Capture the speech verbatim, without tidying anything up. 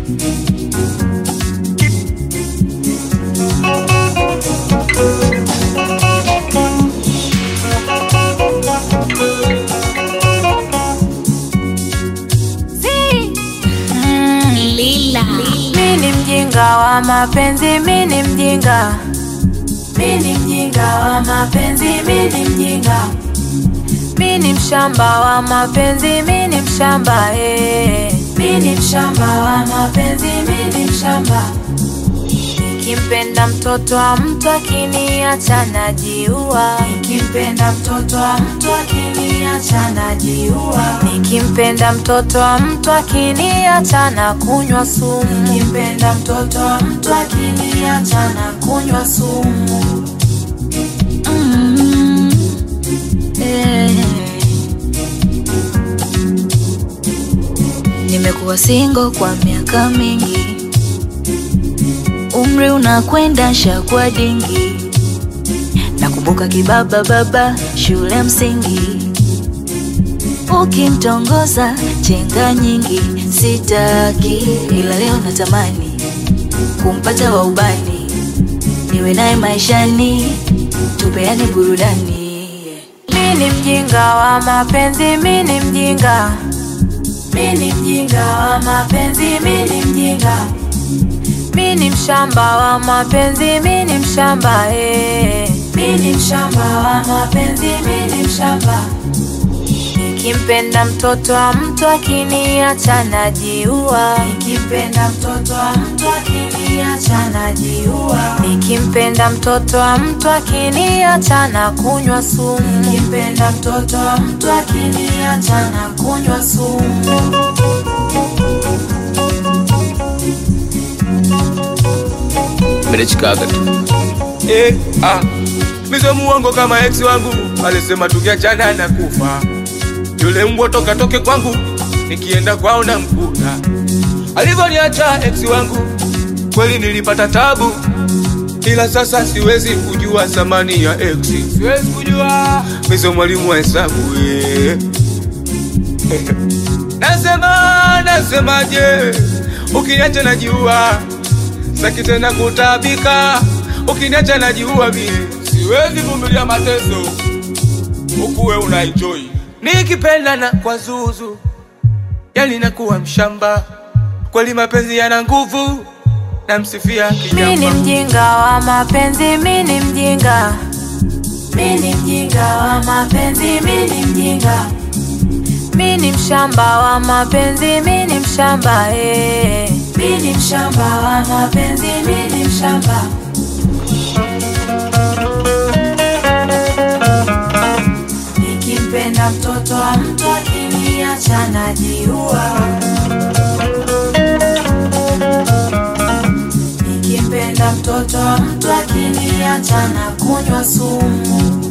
Mini mjinga wa mapenzi, mini mjinga. Mini mjinga wa mapenzi, mini mjinga. Mini mshamba wa mapenzi, mini mshamba eh. Mini mshamba wa mapenzi, mini mshamba. Nikimpenda mtoto wa mtu akiniacha najiua. Nikimpenda mtoto wa mtu akiniacha najiua. Nikimpenda mtoto wa mtu akiniacha na kunywa sumu. Nikimpenda mtoto wa mtu akiniacha na kunywa sumu. Mm, eh. Nimekuwa single kwa miaka mingi, umri unakwenda shakwa dingi. Nakumbuka kibaba baba shule msingi, ukimtongoza chenga nyingi. Sitaki ila leo natamani kumpata wa ubani, niwe naye maishani, tupeane burudani. Mini mjinga wa mapenzi, mini mjinga. Mini mjinga wa mapenzi, mini mjinga. Mini mshamba wa mapenzi, mini mshamba eh. Mini mshamba wa mapenzi, mini mshamba. Nikimpenda mtoto wa mtu akiniacha najiua. Nikimpenda mtoto wa mtu akiniacha najiua. Nikimpenda mtoto wa mtu akiniacha na kunywa sumu. Nikimpenda mtoto wa mtu akiniacha na kunywa sumu. Merechikaga tu. Eh, ah. Mizo muongo kama ex wangu alisema tukiachana na kufa. Yule mbwa toka toke kwangu, nikienda kwao na mkuta. Alivyoniacha ex wangu, kweli nilipata tabu. Ila sasa siwezi kujua thamani ya ex. Siwezi kujua. Mizo mwalimu wa hesabu eh. Nasema, nasema je, ukiniacha najiua. Saki tena kutabika, ukiniacha najiua mie. Siwezi vumilia mateso, ukuwe unaenjoy. Nikipenda na kwa zuzu, yani nakuwa mshamba. Kweli mapenzi yana nguvu, namsifia kijamba. Mini mjinga wa mapenzi, mini mjinga. Mini mjinga wa mapenzi, mini mjinga. Mini mshamba wa mapenzi, mini mshamba eh. Mini mshamba wa mapenzi, mini mshamba. Nikimpenda mtoto wa mtu akiniacha najiua. Nikimpenda mtoto wa mtu akiniacha na kunywa sumu.